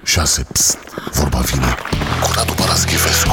6. Psst, vorba vine cu Radu Paraschivescu.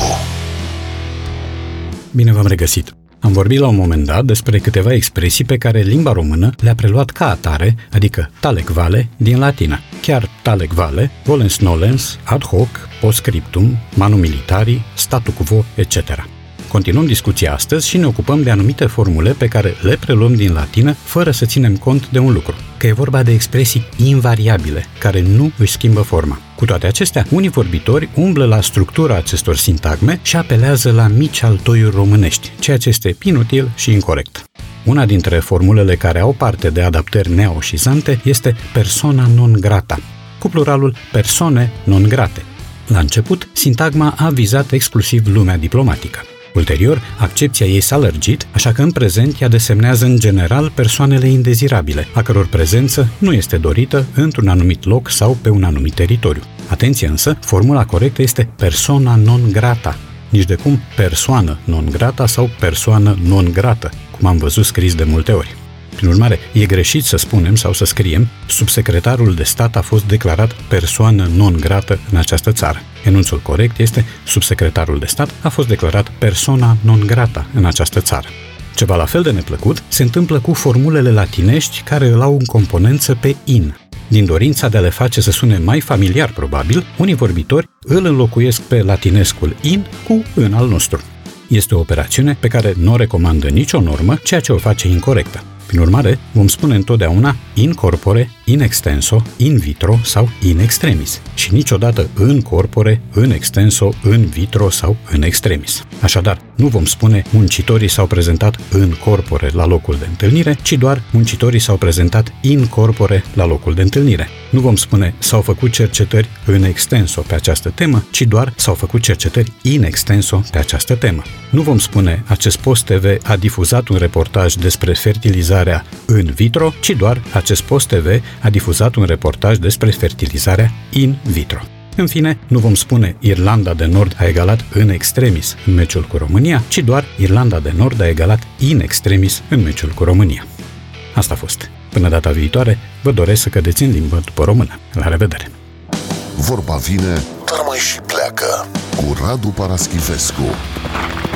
Bine v-am regăsit! Am vorbit la un moment dat despre câteva expresii pe care limba română le-a preluat ca atare, adică talec vale, din latină. Chiar talec vale, volens nolens, ad hoc, post scriptum, manu militari, statu quo, etc. Continuăm discuția astăzi și ne ocupăm de anumite formule pe care le preluăm din latină fără să ținem cont de un lucru, că e vorba de expresii invariabile, care nu își schimbă forma. Cu toate acestea, unii vorbitori umblă la structura acestor sintagme și apelează la mici altoiuri românești, ceea ce este inutil și incorect. Una dintre formulele care au parte de adaptări neaușizante este persona non grata, cu pluralul persoane non grate. La început, sintagma a vizat exclusiv lumea diplomatică. Ulterior, accepția ei s-a lărgit, așa că în prezent ea desemnează în general persoanele indezirabile, a căror prezență nu este dorită într-un anumit loc sau pe un anumit teritoriu. Atenție însă, formula corectă este persona non grata, nici de cum persoană non grata sau persoană non grată, cum am văzut scris de multe ori. Prin urmare, e greșit să spunem sau să scriem subsecretarul de stat a fost declarat persoană non grată în această țară. Enunțul corect este subsecretarul de stat a fost declarat persona non grata în această țară. Ceva la fel de neplăcut se întâmplă cu formulele latinești care îl au în componență pe in. Din dorința de a le face să sune mai familiar probabil, unii vorbitori îl înlocuiesc pe latinescul in cu în al nostru. Este o operațiune pe care nu o recomandă nicio normă, ceea ce o face incorectă. Prin urmare, vom spune întotdeauna in corpore, in extenso, in vitro sau in extremis și niciodată în corpore, în extenso, în vitro sau în extremis. Așadar, nu vom spune muncitorii s-au prezentat în corpore la locul de întâlnire, ci doar muncitorii s-au prezentat in corpore la locul de întâlnire. Nu vom spune s-au făcut cercetări în extenso pe această temă, ci doar s-au făcut cercetări in extenso pe această temă. Nu vom spune acest post TV a difuzat un reportaj despre fertilizarea în vitro, ci doar acest post TV a difuzat un reportaj despre fertilizarea in vitro. În fine, nu vom spune Irlanda de Nord a egalat în extremis în meciul cu România, ci doar Irlanda de Nord a egalat in extremis în meciul cu România. Asta a fost. Până data viitoare, vă doresc să cădeți în limbă după română. La revedere! Vorba vine, dar mai și pleacă cu Radu Paraschivescu.